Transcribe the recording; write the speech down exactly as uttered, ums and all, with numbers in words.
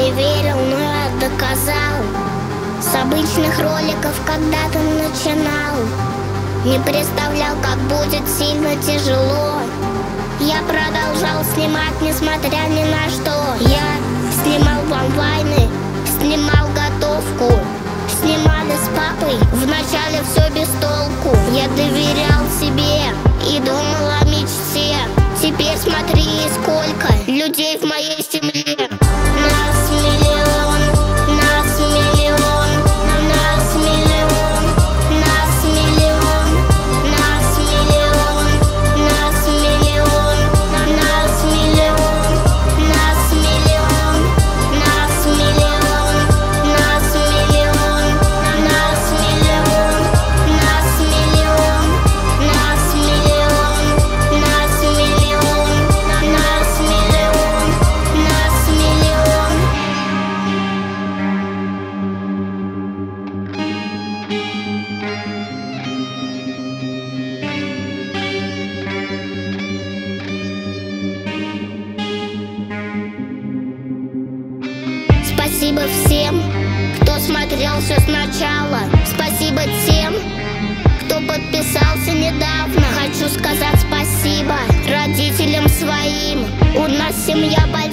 не верил, но я доказал. С обычных роликов когда-то начинал. Не представлял, как будет сильно тяжело. Я продолжал снимать, несмотря ни на что. Я снимал вам вайны, снимал готовку. Снимали с папой, вначале все без толку. Я доверял себе и думал о мечте. Теперь смотри, сколько людей в моей семье. Нас миллион, нас миллион, нас миллион, нас миллион, нас миллион, нас миллион, нас миллион, нас миллион, нас миллион, нас миллион, нас миллион, нас миллион, нас миллион, нас миллион, нас миллион, нас миллион. Спасибо всем, кто смотрел все сначала. Спасибо тем, кто подписался недавно. Хочу сказать спасибо родителям своим. У нас семья большая.